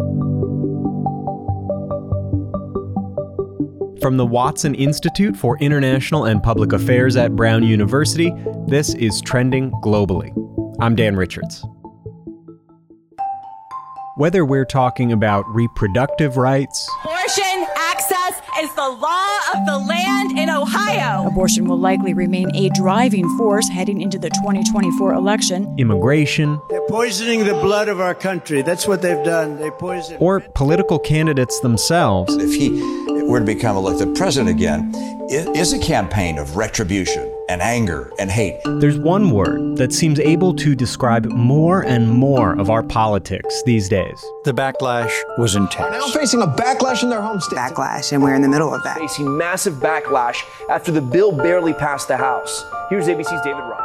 From the Watson Institute for International and Public Affairs at Brown University, this is Trending Globally. I'm Dan Richards. Whether we're talking about reproductive rights, abortion access is the law of the land in Ohio. Abortion will likely remain a driving force heading into the 2024 election. Immigration, they're poisoning the blood of our country. That's what they've done. They poison. Or political candidates themselves. If he were to become elected president again, it is a campaign of retribution and anger and hate. There's one word that seems able to describe more and more of our politics these days. The backlash was intense. Now facing a backlash in their home state. Backlash, and we're in the middle of that. Facing massive backlash after the bill barely passed the House. Here's ABC's David Ryan.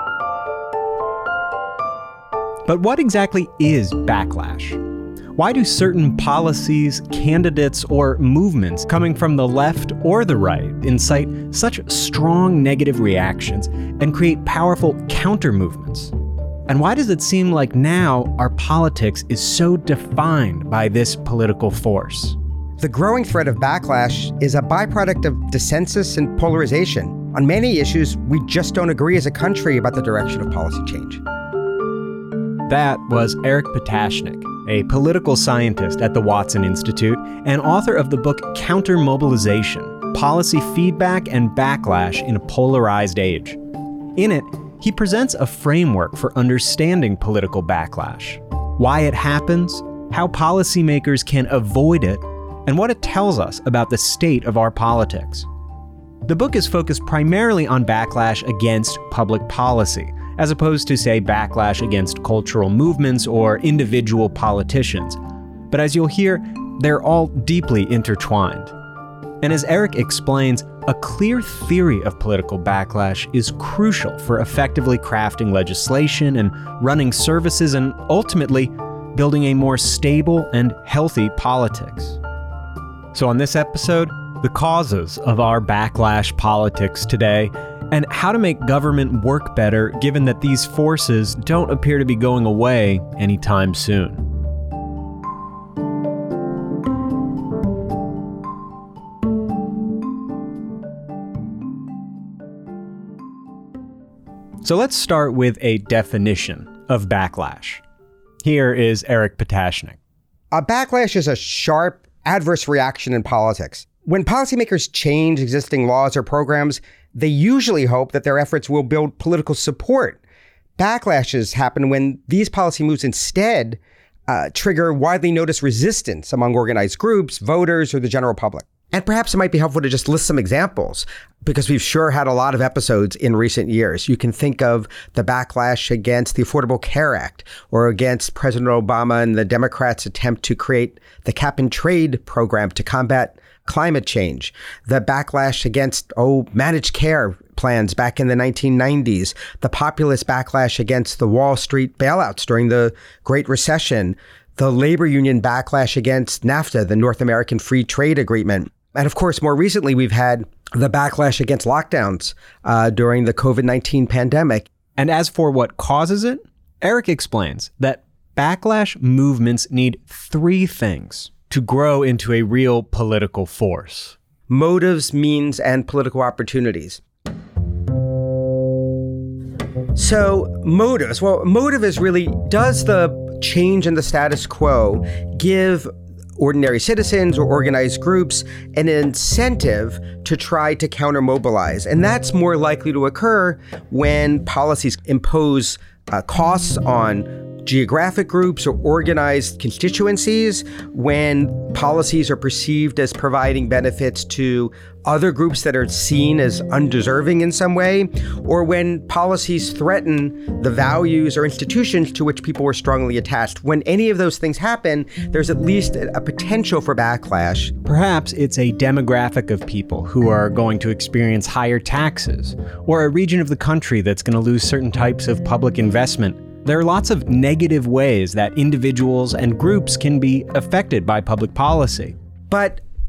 But what exactly is backlash? Why do certain policies, candidates, or movements coming from the left or the right incite such strong negative reactions and create powerful counter-movements? And why does it seem like now our politics is so defined by this political force? The growing threat of backlash is a byproduct of dissensus and polarization. On many issues, we just don't agree as a country about the direction of policy change. That was Eric Potashnick, a political scientist at the Watson Institute and author of the book Counter-Mobilization: Policy Feedback and Backlash in a Polarized Age. In it, he presents a framework for understanding political backlash, why it happens, how policymakers can avoid it, and what it tells us about the state of our politics. The book is focused primarily on backlash against public policy, as opposed to, say, backlash against cultural movements or individual politicians. But as you'll hear, they're all deeply intertwined. And as Eric explains, a clear theory of political backlash is crucial for effectively crafting legislation and running services and ultimately building a more stable and healthy politics. So on this episode, the causes of our backlash politics today, and how to make government work better given that these forces don't appear to be going away anytime soon. So let's start with a definition of backlash. Here is Eric Potashnick. A backlash is a sharp, adverse reaction in politics. When policymakers change existing laws or programs, they usually hope that their efforts will build political support. Backlashes happen when these policy moves instead trigger widely noticed resistance among organized groups, voters, or the general public. And perhaps it might be helpful to just list some examples, because we've sure had a lot of episodes in recent years. You can think of the backlash against the Affordable Care Act, or against President Obama and the Democrats' attempt to create the cap and trade program to combat climate change, the backlash against managed care plans back in the 1990s, the populist backlash against the Wall Street bailouts during the Great Recession, the labor union backlash against NAFTA, the North American Free Trade Agreement. And of course, more recently, we've had the backlash against lockdowns during the COVID-19 pandemic. And as for what causes it, Eric explains that backlash movements need three things to grow into a real political force: motives, means, and political opportunities. So motives. Well, motive is really, does the change in the status quo give ordinary citizens or organized groups an incentive to try to counter-mobilize? And that's more likely to occur when policies impose costs on geographic groups or organized constituencies, when policies are perceived as providing benefits to other groups that are seen as undeserving in some way, or when policies threaten the values or institutions to which people were strongly attached. When any of those things happen, there's at least a potential for backlash. Perhaps it's a demographic of people who are going to experience higher taxes, or a region of the country that's going to lose certain types of public investment. There are lots of negative ways that individuals and groups can be affected by public policy. But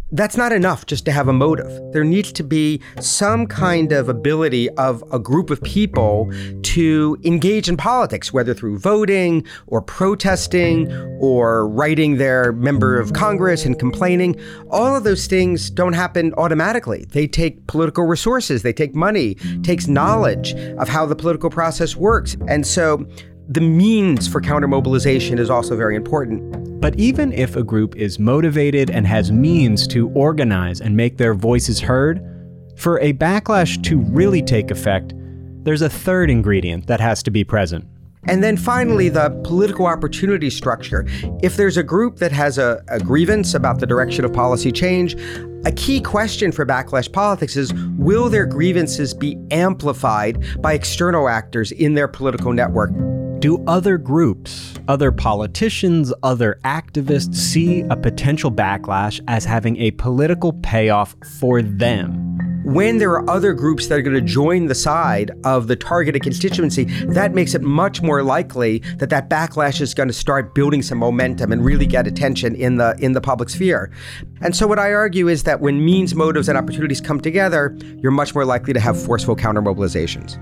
that's not enough just to have a motive. There needs to be some kind of ability of a group of people to engage in politics, whether through voting or protesting or writing their member of Congress and complaining. All of those things don't happen automatically. They take political resources, they take money, takes knowledge of how the political process works. And so the means for counter-mobilization is also very important. But even if a group is motivated and has means to organize and make their voices heard, for a backlash to really take effect, there's a third ingredient that has to be present. And then finally, the political opportunity structure. If there's a group that has a grievance about the direction of policy change, a key question for backlash politics is, will their grievances be amplified by external actors in their political network? Do other groups, other politicians, other activists see a potential backlash as having a political payoff for them? When there are other groups that are going to join the side of the targeted constituency, that makes it much more likely that that backlash is going to start building some momentum and really get attention in the public sphere. And so what I argue is that when means, motives, and opportunities come together, you're much more likely to have forceful counter-mobilizations.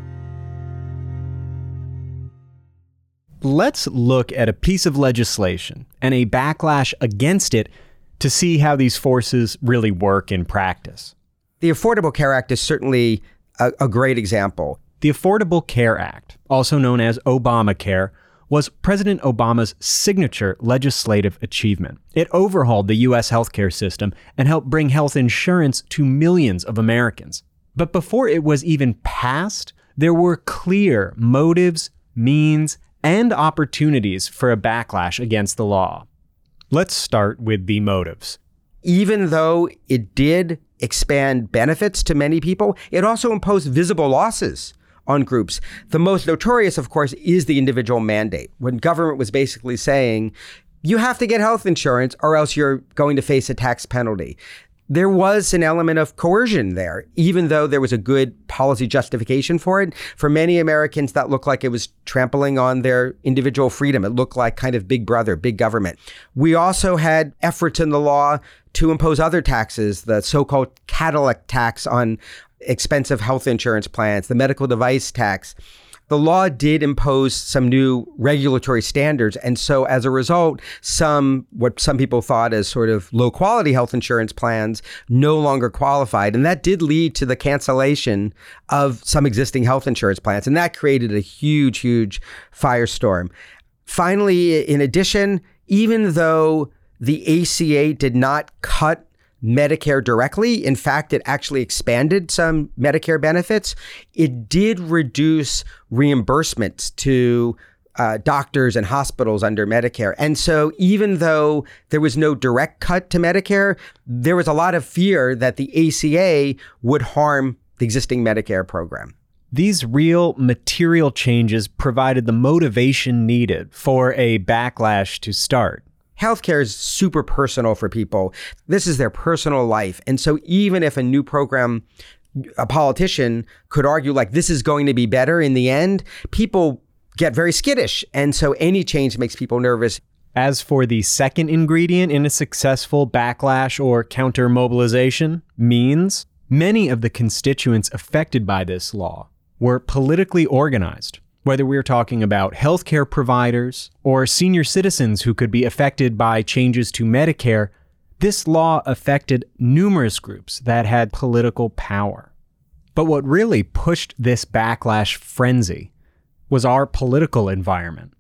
Let's look at a piece of legislation and a backlash against it to see how these forces really work in practice. The Affordable Care Act is certainly a great example. The Affordable Care Act, also known as Obamacare, was President Obama's signature legislative achievement. It overhauled the U.S. healthcare system and helped bring health insurance to millions of Americans. But before it was even passed, there were clear motives, means, and opportunities for a backlash against the law. Let's start with the motives. Even though it did expand benefits to many people, it also imposed visible losses on groups. The most notorious, of course, is the individual mandate, when government was basically saying, you have to get health insurance or else you're going to face a tax penalty. There was an element of coercion there, even though there was a good policy justification for it. For many Americans, that looked like it was trampling on their individual freedom. It looked like kind of big brother, big government. We also had efforts in the law to impose other taxes, the so-called Cadillac tax on expensive health insurance plans, the medical device tax. The law did impose some new regulatory standards. And so as a result, what some people thought as sort of low quality health insurance plans no longer qualified. And that did lead to the cancellation of some existing health insurance plans. And that created a huge, huge firestorm. Finally, in addition, even though the ACA did not cut Medicare directly, in fact, it actually expanded some Medicare benefits, it did reduce reimbursements to doctors and hospitals under Medicare. And so even though there was no direct cut to Medicare, there was a lot of fear that the ACA would harm the existing Medicare program. These real material changes provided the motivation needed for a backlash to start. Healthcare is super personal for people. This is their personal life. And so even if a new program, a politician could argue like this is going to be better in the end, people get very skittish. And so any change makes people nervous. As for the second ingredient in a successful backlash or counter-mobilization, means, many of the constituents affected by this law were politically organized. Whether we're talking about healthcare providers or senior citizens who could be affected by changes to Medicare, this law affected numerous groups that had political power. But what really pushed this backlash frenzy was our political environment.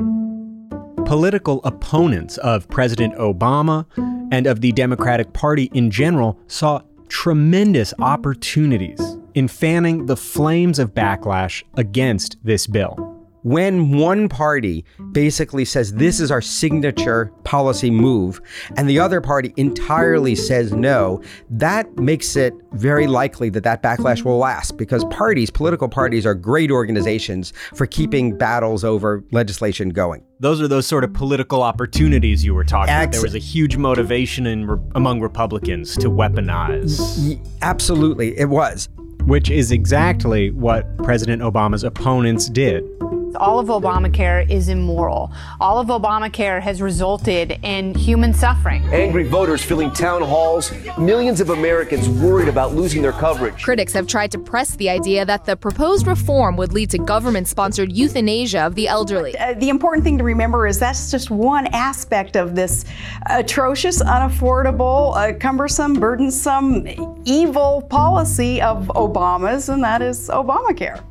Political opponents of President Obama and of the Democratic Party in general saw tremendous opportunities in fanning the flames of backlash against this bill. When one party basically says this is our signature policy move and the other party entirely says no, that makes it very likely that that backlash will last, because political parties are great organizations for keeping battles over legislation going. Those are those sort of political opportunities you were talking about. There was a huge motivation among Republicans to weaponize. Absolutely, it was. Which is exactly what President Obama's opponents did. All of Obamacare is immoral. All of Obamacare has resulted in human suffering. Angry voters filling town halls, millions of Americans worried about losing their coverage. Critics have tried to press the idea that the proposed reform would lead to government-sponsored euthanasia of the elderly. The important thing to remember is that's just one aspect of this atrocious, unaffordable, cumbersome, burdensome, evil policy of Obama's, and that is Obamacare.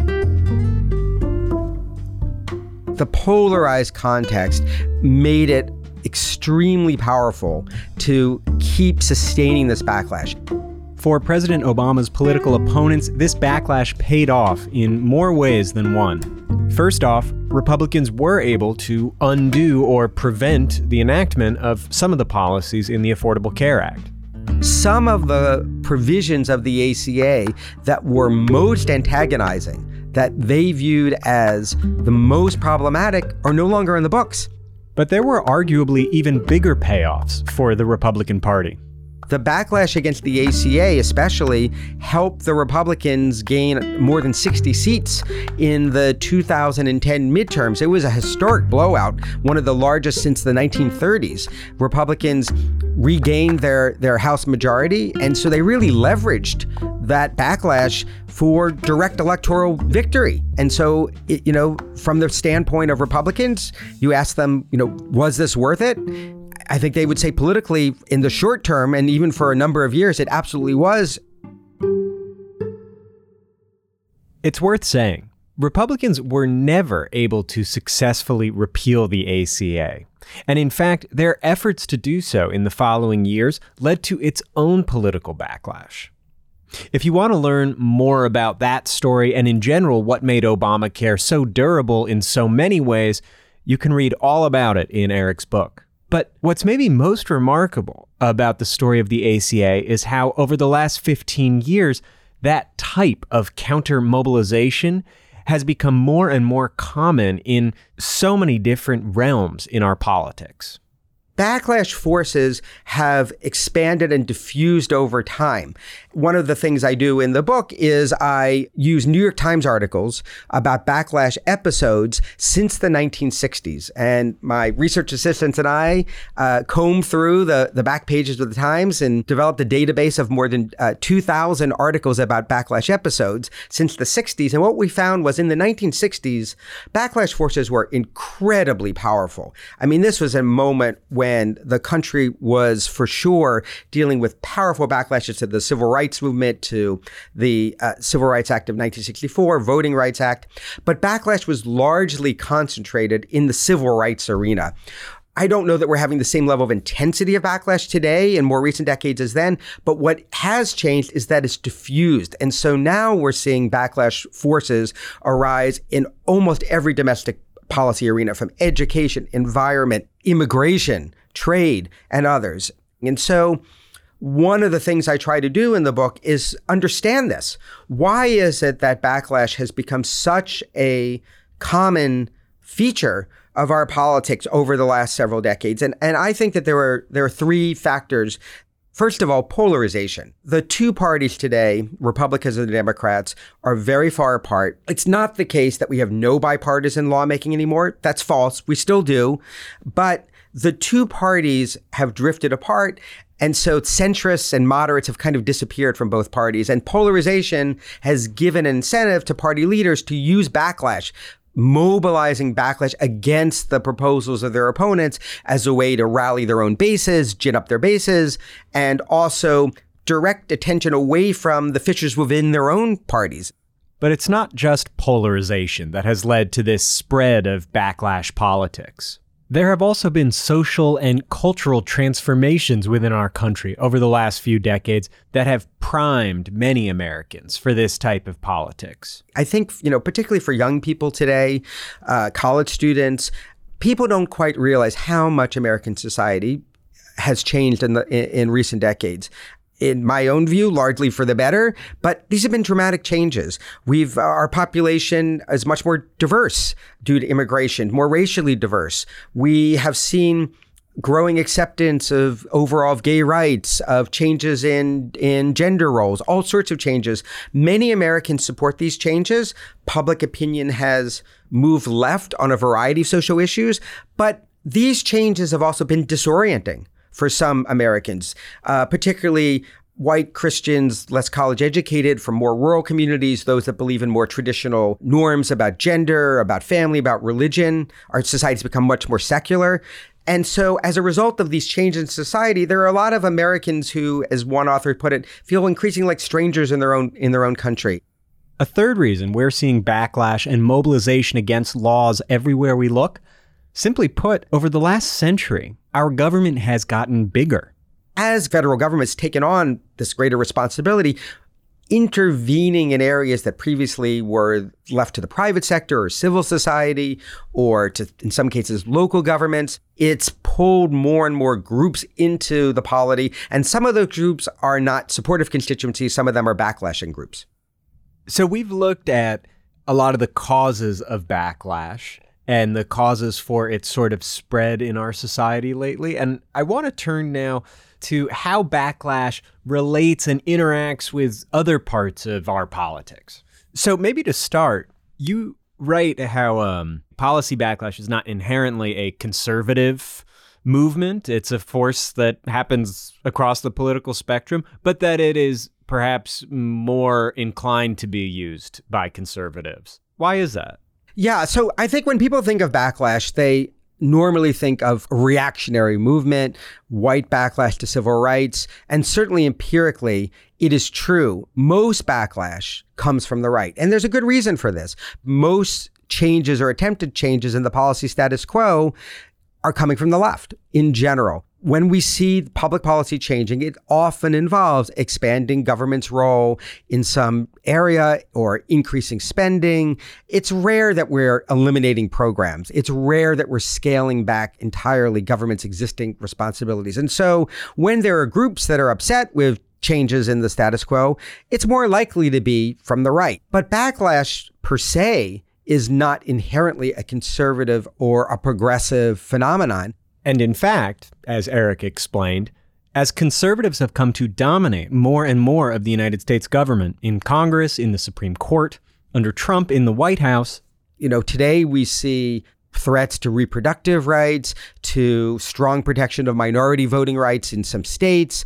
The polarized context made it extremely powerful to keep sustaining this backlash. For President Obama's political opponents, this backlash paid off in more ways than one. First off, Republicans were able to undo or prevent the enactment of some of the policies in the Affordable Care Act. Some of the provisions of the ACA that were most antagonizing, that they viewed as the most problematic, are no longer in the books. But there were arguably even bigger payoffs for the Republican Party. The backlash against the ACA especially helped the Republicans gain more than 60 seats in the 2010 midterms. It was a historic blowout, one of the largest since the 1930s. Republicans regained their House majority, and so they really leveraged that backlash for direct electoral victory. And so, from the standpoint of Republicans, you ask them, was this worth it? I think they would say politically, in the short term, and even for a number of years, it absolutely was. It's worth saying, Republicans were never able to successfully repeal the ACA. And in fact, their efforts to do so in the following years led to its own political backlash. If you want to learn more about that story and in general what made Obamacare so durable in so many ways, you can read all about it in Eric's book. But what's maybe most remarkable about the story of the ACA is how over the last 15 years, that type of counter-mobilization has become more and more common in so many different realms in our politics. Backlash forces have expanded and diffused over time. One of the things I do in the book is I use New York Times articles about backlash episodes since the 1960s. And my research assistants and I combed through the back pages of the Times and developed a database of more than 2,000 articles about backlash episodes since the 60s. And what we found was in the 1960s, backlash forces were incredibly powerful. I mean, this was a moment when the country was for sure dealing with powerful backlashes to the Civil Rights Movement, to the Civil Rights Act of 1964, Voting Rights Act. But backlash was largely concentrated in the civil rights arena. I don't know that we're having the same level of intensity of backlash today in more recent decades as then, but what has changed is that it's diffused. And so now we're seeing backlash forces arise in almost every domestic policy arena, from education, environment, immigration, trade, and others. And so one of the things I try to do in the book is understand this. Why is it that backlash has become such a common feature of our politics over the last several decades? And I think that there are three factors. First of all, polarization. The two parties today, Republicans and the Democrats, are very far apart. It's not the case that we have no bipartisan lawmaking anymore. That's false. We still do. But the two parties have drifted apart. And so centrists and moderates have kind of disappeared from both parties. And polarization has given an incentive to party leaders to use backlash, mobilizing backlash against the proposals of their opponents as a way to rally their own bases, gin up their bases, and also direct attention away from the fissures within their own parties. But it's not just polarization that has led to this spread of backlash politics. There have also been social and cultural transformations within our country over the last few decades that have primed many Americans for this type of politics. I think, particularly for young people today, college students, people don't quite realize how much American society has changed in recent decades. In my own view, largely for the better, but these have been dramatic changes. Our population is much more diverse due to immigration, more racially diverse. We have seen growing acceptance of overall gay rights, of changes in gender roles, all sorts of changes. Many Americans support these changes. Public opinion has moved left on a variety of social issues, but these changes have also been disorienting for some Americans, particularly white Christians, less college educated, from more rural communities, those that believe in more traditional norms about gender, about family, about religion. Our society's become much more secular. And so as a result of these changes in society, there are a lot of Americans who, as one author put it, feel increasingly like strangers in their own country. A third reason we're seeing backlash and mobilization against laws everywhere we look, simply put, over the last century, our government has gotten bigger. As federal government's taken on this greater responsibility, intervening in areas that previously were left to the private sector or civil society, or to, in some cases, local governments, it's pulled more and more groups into the polity. And some of those groups are not supportive constituencies. Some of them are backlashing groups. So we've looked at a lot of the causes of backlash and the causes for its sort of spread in our society lately. And I want to turn now to how backlash relates and interacts with other parts of our politics. So maybe to start, you write how policy backlash is not inherently a conservative movement. It's a force that happens across the political spectrum, but that it is perhaps more inclined to be used by conservatives. Why is that? Yeah, so I think when people think of backlash, they normally think of a reactionary movement, white backlash to civil rights, and certainly empirically, it is true. Most backlash comes from the right. And there's a good reason for this. Most changes or attempted changes in the policy status quo are coming from the left in general. When we see public policy changing, it often involves expanding government's role in some area or increasing spending. It's rare that we're eliminating programs. It's rare that we're scaling back entirely government's existing responsibilities. And so when there are groups that are upset with changes in the status quo, it's more likely to be from the right. But backlash per se is not inherently a conservative or a progressive phenomenon. And in fact, as Eric explained, as conservatives have come to dominate more and more of the United States government in Congress, in the Supreme Court, under Trump in the White House. You know, today we see threats to reproductive rights, to strong protection of minority voting rights in some states,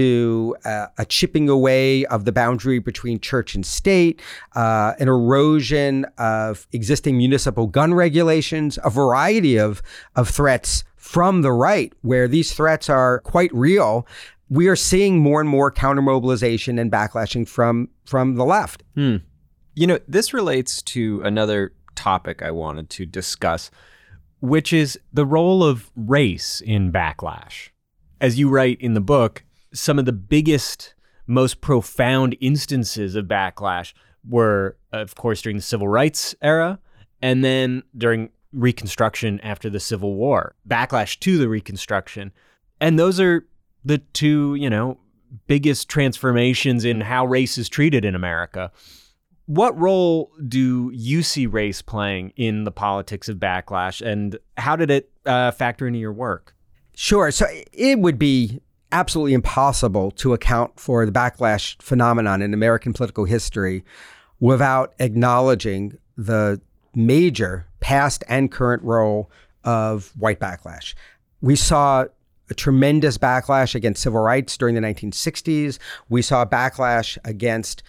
to a chipping away of the boundary between church and state, an erosion of existing municipal gun regulations, a variety of threats from the right, where these threats are quite real. We are seeing more and more counter-mobilization and backlashing from the left. You know, this relates to another topic I wanted to discuss, which is the role of race in backlash. As you write in the book, some of the biggest, most profound instances of backlash were, of course, during the Civil Rights era, and then during Reconstruction after the Civil War, backlash to the Reconstruction. And those are the two, biggest transformations in how race is treated in America. What role do you see race playing in the politics of backlash, and how did it factor into your work? Sure. So it would be absolutely impossible to account for the backlash phenomenon in American political history without acknowledging the major past and current role of white backlash. We saw a tremendous backlash against civil rights during the 1960s. We saw a backlash against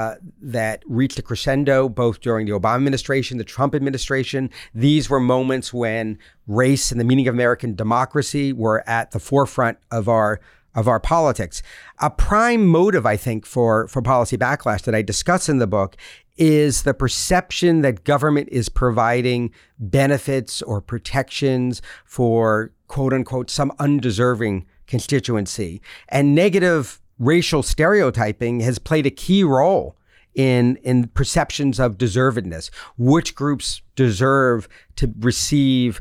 that reached a crescendo both during the Obama administration, the Trump administration. These were moments when race and the meaning of American democracy were at the forefront of our politics. A prime motive, I think, for policy backlash that I discuss in the book is the perception that government is providing benefits or protections for, quote unquote, some undeserving constituency. And negative racial stereotyping has played a key role in perceptions of deservedness. Which groups deserve to receive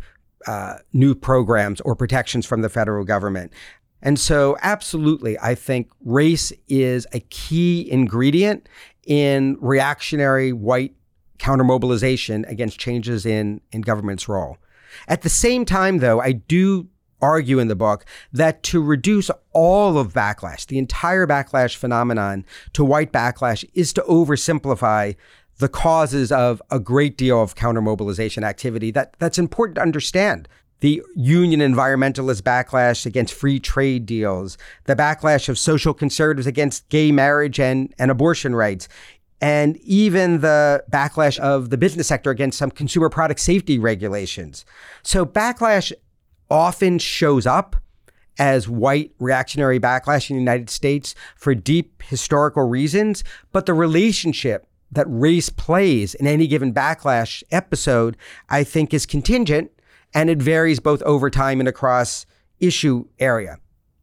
new programs or protections from the federal government? And so absolutely, I think race is a key ingredient in reactionary white counter-mobilization against changes in government's role. At the same time, though, I do argue in the book that to reduce all of backlash, the entire backlash phenomenon to white backlash, is to oversimplify the causes of a great deal of counter-mobilization activity that's important to understand. The union environmentalist backlash against free trade deals, the backlash of social conservatives against gay marriage and abortion rights, and even the backlash of the business sector against some consumer product safety regulations. So backlash often shows up as white reactionary backlash in the United States for deep historical reasons, but the relationship that race plays in any given backlash episode, I think, is contingent, and it varies both over time and across issue area.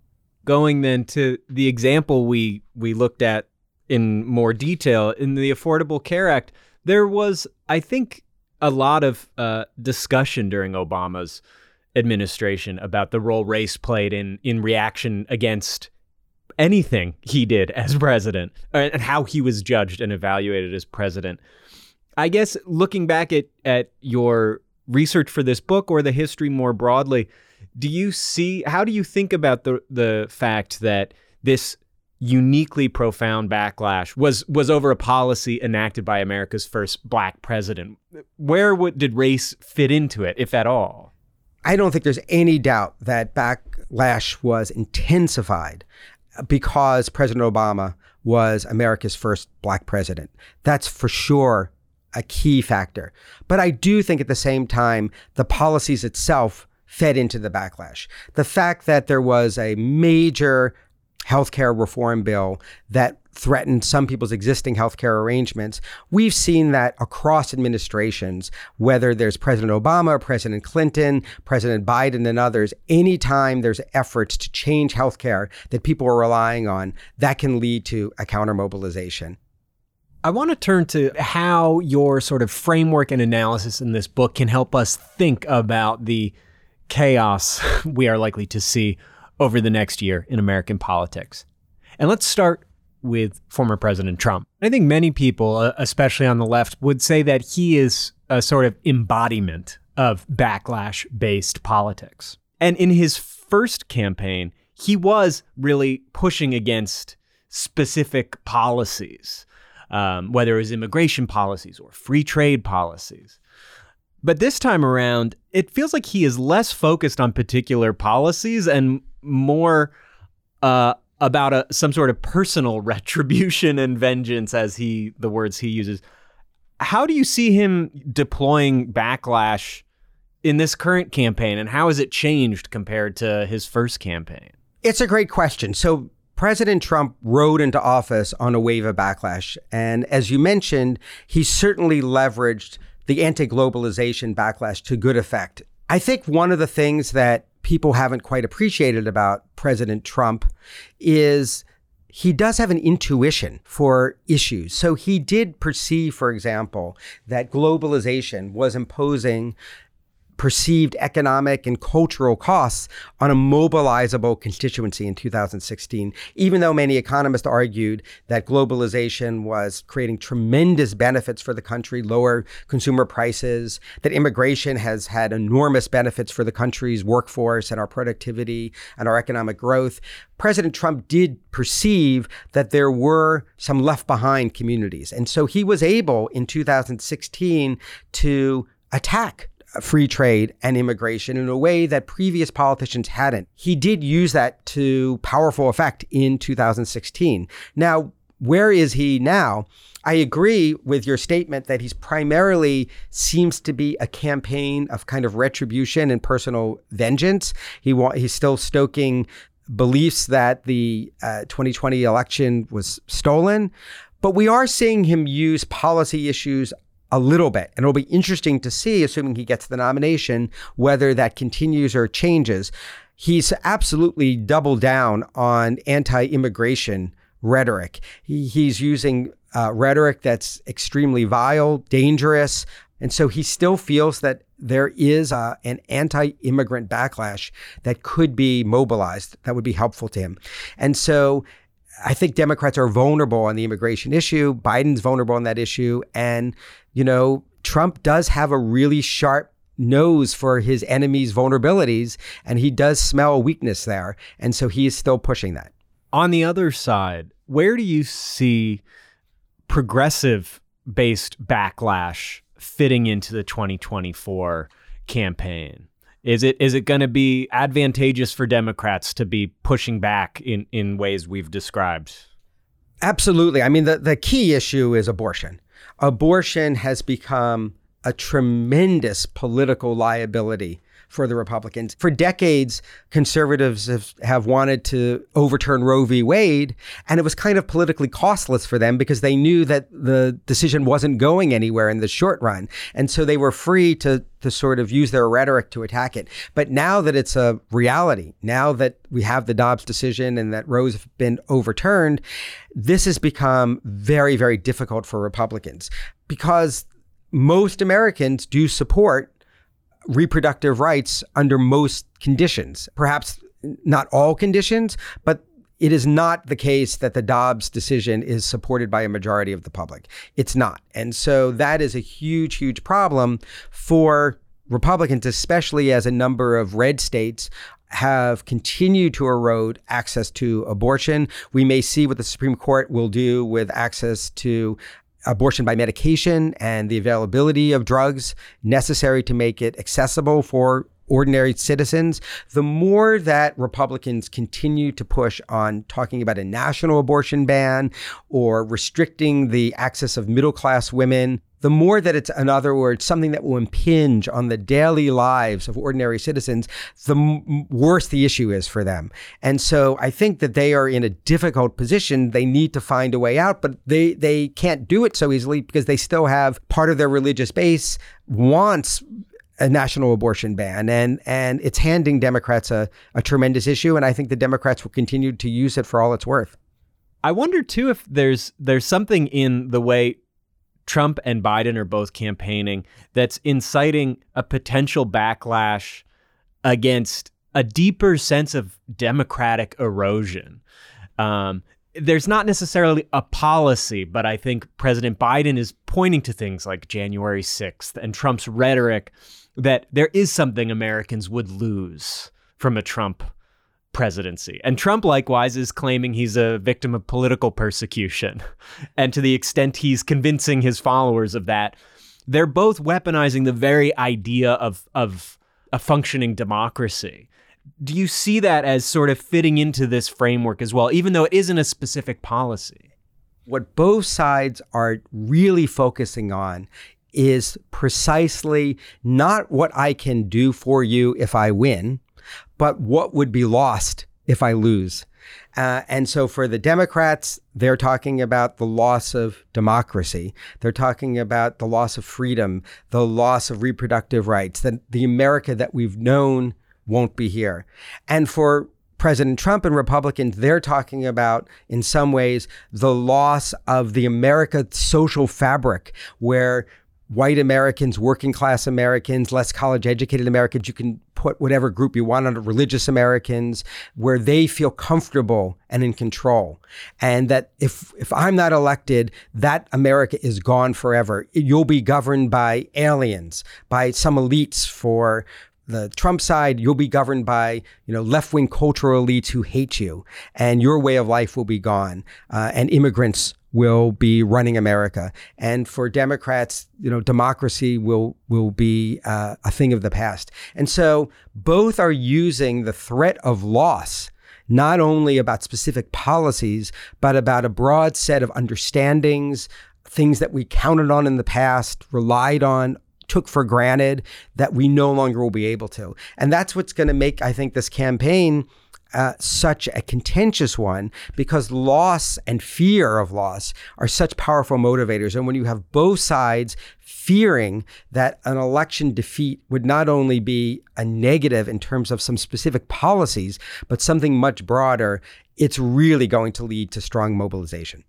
Going then to the example we looked at in more detail in the Affordable Care Act, there was, I think, a lot of discussion during Obama's administration about the role race played in reaction against anything he did as president, and how he was judged and evaluated as president. I guess looking back at your research for this book or the history more broadly, how do you think about the fact that this uniquely profound backlash was over a policy enacted by America's first black president? Where did race fit into it, if at all? I don't think there's any doubt that backlash was intensified because President Obama was America's first black president. That's for sure a key factor. But I do think at the same time, the policies itself fed into the backlash. The fact that there was a major healthcare reform bill that threatened some people's existing healthcare arrangements. We've seen that across administrations, whether there's President Obama, President Clinton, President Biden, and others. Anytime there's efforts to change healthcare that people are relying on, that can lead to a counter-mobilization. I want to turn to how your sort of framework and analysis in this book can help us think about the chaos we are likely to see over the next year in American politics. And let's start with former President Trump. I think many people, especially on the left, would say that he is a sort of embodiment of backlash-based politics. And in his first campaign, he was really pushing against specific policies, whether it was immigration policies or free trade policies. But this time around, it feels like he is less focused on particular policies and more about some sort of personal retribution and vengeance, as the words he uses. How do you see him deploying backlash in this current campaign, and how has it changed compared to his first campaign? It's a great question. So President Trump rode into office on a wave of backlash. And as you mentioned, he certainly leveraged the anti-globalization backlash to good effect. I think one of the things that people haven't quite appreciated about President Trump is he does have an intuition for issues. So he did perceive, for example, that globalization was imposing perceived economic and cultural costs on a mobilizable constituency in 2016, even though many economists argued that globalization was creating tremendous benefits for the country, lower consumer prices, that immigration has had enormous benefits for the country's workforce and our productivity and our economic growth. President Trump did perceive that there were some left behind communities. And so he was able in 2016 to attack free trade and immigration in a way that previous politicians hadn't. He did use that to powerful effect in 2016. Now, where is he now? I agree with your statement that he's primarily seems to be a campaign of kind of retribution and personal vengeance. He's still stoking beliefs that the 2020 election was stolen, but we are seeing him use policy issues a little bit. And it'll be interesting to see, assuming he gets the nomination, whether that continues or changes. He's absolutely doubled down on anti-immigration rhetoric. He's using rhetoric that's extremely vile, dangerous. And so he still feels that there is an anti-immigrant backlash that could be mobilized that would be helpful to him. And so I think Democrats are vulnerable on the immigration issue. Biden's vulnerable on that issue. And, you know, Trump does have a really sharp knows for his enemy's vulnerabilities, and he does smell a weakness there. And so he is still pushing that. On the other side, where do you see progressive-based backlash fitting into the 2024 campaign? Is it going to be advantageous for Democrats to be pushing back in ways we've described? Absolutely. I mean, the key issue is abortion. Abortion has become a tremendous political liability for the Republicans. For decades, conservatives have wanted to overturn Roe v. Wade, and it was kind of politically costless for them because they knew that the decision wasn't going anywhere in the short run. And so they were free to sort of use their rhetoric to attack it. But now that it's a reality, now that we have the Dobbs decision and that Roe's have been overturned, this has become very, very difficult for Republicans because most Americans do support reproductive rights under most conditions, perhaps not all conditions, but it is not the case that the Dobbs decision is supported by a majority of the public. It's not. And so that is a huge, huge problem for Republicans, especially as a number of red states have continued to erode access to abortion. We may see what the Supreme Court will do with access to abortion by medication and the availability of drugs necessary to make it accessible for ordinary citizens. The more that Republicans continue to push on talking about a national abortion ban or restricting the access of middle-class women, the more that it's, in other words, something that will impinge on the daily lives of ordinary citizens, the worse the issue is for them. And so I think that they are in a difficult position. They need to find a way out, but they can't do it so easily because they still have part of their religious base wants a national abortion ban, and it's handing Democrats a tremendous issue. And I think the Democrats will continue to use it for all it's worth. I wonder, too, if there's something in the way Trump and Biden are both campaigning that's inciting a potential backlash against a deeper sense of democratic erosion. There's not necessarily a policy, but I think President Biden is pointing to things like January 6th and Trump's rhetoric that there is something Americans would lose from a Trump presidency. And Trump, likewise, is claiming he's a victim of political persecution. And to the extent he's convincing his followers of that, they're both weaponizing the very idea of a functioning democracy. Do you see that as sort of fitting into this framework as well, even though it isn't a specific policy? What both sides are really focusing on is precisely not what I can do for you if I win, but what would be lost if I lose. And so for the Democrats, they're talking about the loss of democracy. They're talking about the loss of freedom, the loss of reproductive rights, that the America that we've known won't be here. And for President Trump and Republicans, they're talking about, in some ways, the loss of the America social fabric, where white Americans, working class Americans, less college educated Americans, you can put whatever group you want under, religious Americans, where they feel comfortable and in control. And that if I'm not elected, that America is gone forever. You'll be governed by aliens, by some elites. For the Trump side, you'll be governed by, left-wing cultural elites who hate you, and your way of life will be gone. And immigrants will be running America. And for Democrats, democracy will be a thing of the past. And so both are using the threat of loss, not only about specific policies, but about a broad set of understandings, things that we counted on in the past, relied on, took for granted, that we no longer will be able to. And that's what's going to make, I think, this campaign such a contentious one, because loss and fear of loss are such powerful motivators. And when you have both sides fearing that an election defeat would not only be a negative in terms of some specific policies, but something much broader, it's really going to lead to strong mobilization.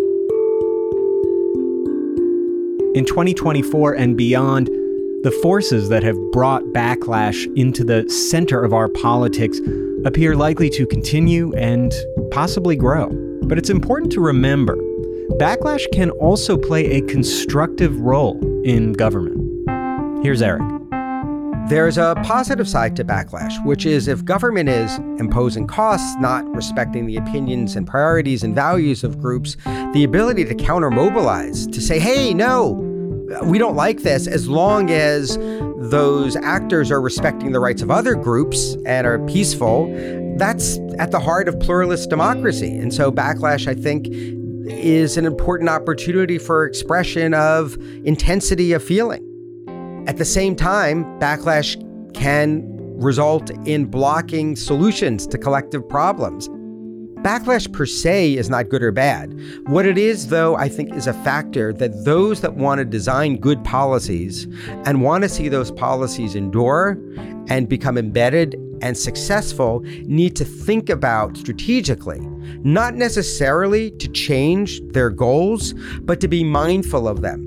In 2024 and beyond, the forces that have brought backlash into the center of our politics appear likely to continue and possibly grow. But it's important to remember, backlash can also play a constructive role in government. Here's Eric. There's a positive side to backlash, which is if government is imposing costs, not respecting the opinions and priorities and values of groups, the ability to counter-mobilize, to say, hey, no, we don't like this, as long as those actors are respecting the rights of other groups and are peaceful, that's at the heart of pluralist democracy. And so backlash, I think, is an important opportunity for expression of intensity of feeling. At the same time, backlash can result in blocking solutions to collective problems. Backlash per se is not good or bad. What it is, though, I think is a factor that those that want to design good policies and want to see those policies endure and become embedded and successful need to think about strategically, not necessarily to change their goals, but to be mindful of them.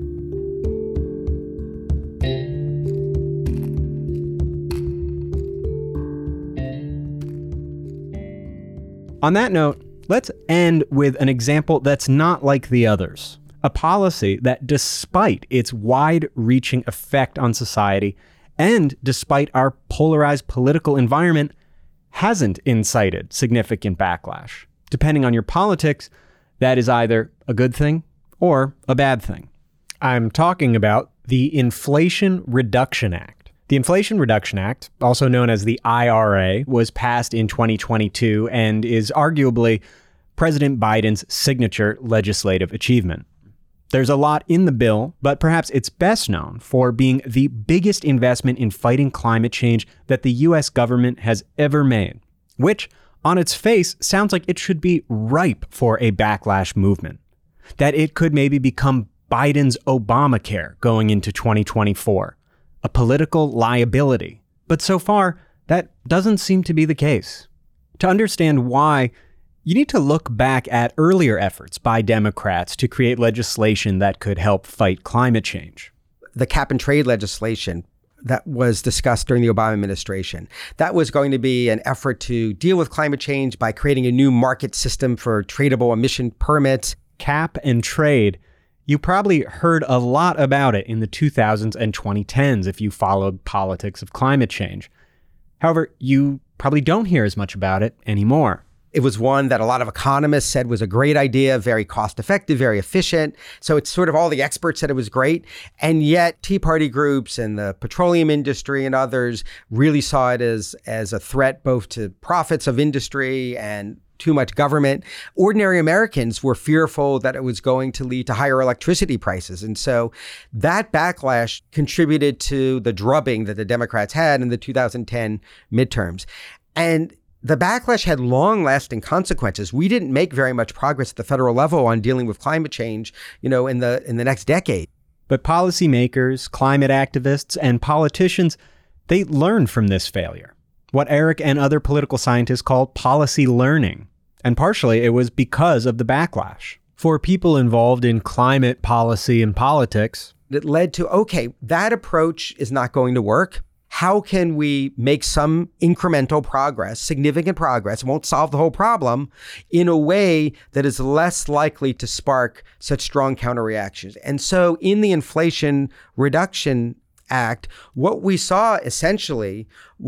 On that note, let's end with an example that's not like the others. A policy that, despite its wide-reaching effect on society and despite our polarized political environment, hasn't incited significant backlash. Depending on your politics, that is either a good thing or a bad thing. I'm talking about the Inflation Reduction Act. The Inflation Reduction Act, also known as the IRA, was passed in 2022 and is arguably President Biden's signature legislative achievement. There's a lot in the bill, but perhaps it's best known for being the biggest investment in fighting climate change that the U.S. government has ever made, which, on its face, sounds like it should be ripe for a backlash movement, that it could maybe become Biden's Obamacare going into 2024. A political liability. But so far, that doesn't seem to be the case. To understand why, you need to look back at earlier efforts by Democrats to create legislation that could help fight climate change. The cap and trade legislation that was discussed during the Obama administration, that was going to be an effort to deal with climate change by creating a new market system for tradable emission permits. Cap and trade. You probably heard a lot about it in the 2000s and 2010s if you followed politics of climate change. However, you probably don't hear as much about it anymore. It was one that a lot of economists said was a great idea, very cost effective, very efficient. So it's sort of all the experts said it was great. And yet Tea Party groups and the petroleum industry and others really saw it as a threat both to profits of industry and too much government. Ordinary Americans were fearful that it was going to lead to higher electricity prices. And so that backlash contributed to the drubbing that the Democrats had in the 2010 midterms. And the backlash had long-lasting consequences. We didn't make very much progress at the federal level on dealing with climate change, in the next decade. But policymakers, climate activists, and politicians, they learned from this failure. What Eric and other political scientists call policy learning. And partially it was because of the backlash. For people involved in climate policy and politics, it led to, okay, that approach is not going to work. How can we make some incremental progress, significant progress, won't solve the whole problem, in a way that is less likely to spark such strong counterreactions? And so in the Inflation Reduction Act, what we saw essentially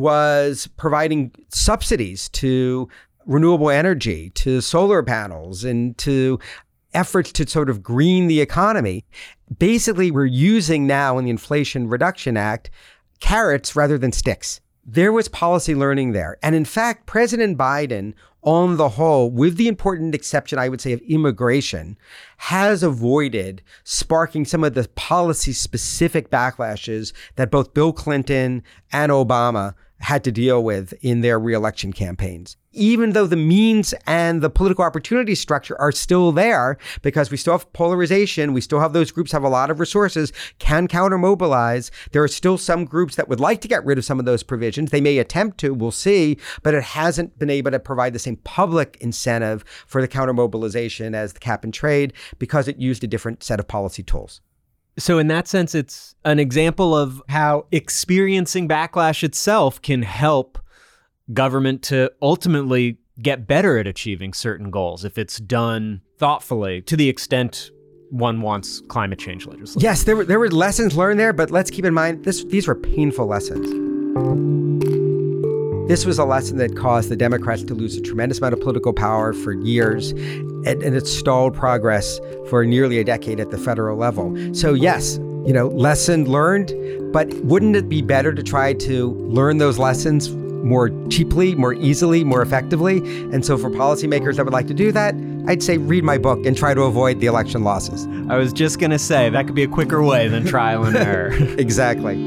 was providing subsidies to renewable energy, to solar panels, and to efforts to sort of green the economy. Basically, we're using now in the Inflation Reduction Act carrots rather than sticks. There was policy learning there. And in fact, President Biden, on the whole, with the important exception, I would say, of immigration, has avoided sparking some of the policy-specific backlashes that both Bill Clinton and Obama had to deal with in their reelection campaigns. Even though the means and the political opportunity structure are still there, because we still have polarization, we still have those groups have a lot of resources, can counter-mobilize. There are still some groups that would like to get rid of some of those provisions. They may attempt to, we'll see, but it hasn't been able to provide the same public incentive for the counter-mobilization as the cap and trade because it used a different set of policy tools. So in that sense, it's an example of how experiencing backlash itself can help government to ultimately get better at achieving certain goals if it's done thoughtfully, to the extent one wants climate change legislation. Yes, there were lessons learned there, but let's keep in mind these were painful lessons. This was a lesson that caused the Democrats to lose a tremendous amount of political power for years, and it stalled progress for nearly a decade at the federal level. So yes, lesson learned, but wouldn't it be better to try to learn those lessons more cheaply, more easily, more effectively? And so for policymakers that would like to do that, I'd say read my book and try to avoid the election losses. I was just going to say, that could be a quicker way than trial and error. Exactly.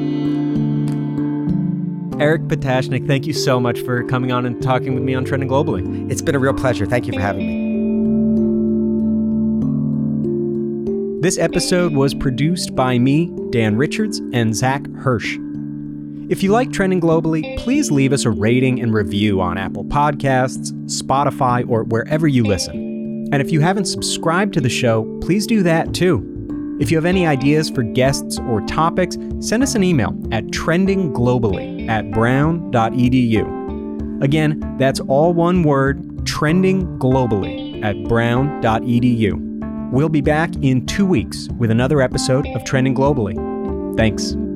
Eric Potashnick, thank you so much for coming on and talking with me on Trending Globally. It's been a real pleasure. Thank you for having me. This episode was produced by me, Dan Richards, and Zach Hirsch. If you like Trending Globally, please leave us a rating and review on Apple Podcasts, Spotify, or wherever you listen. And if you haven't subscribed to the show, please do that too. If you have any ideas for guests or topics, send us an email at trendingglobally@brown.edu. Again, that's all one word, trendingglobally@brown.edu. We'll be back in 2 weeks with another episode of Trending Globally. Thanks.